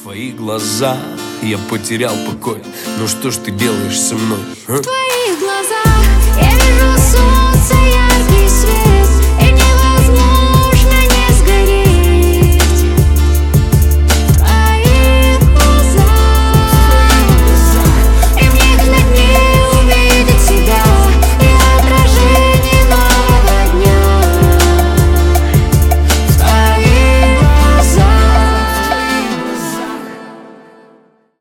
твоих глазах я потерял покой. Ну что ж ты делаешь со мной, а? В твоих глазах я вижу сон.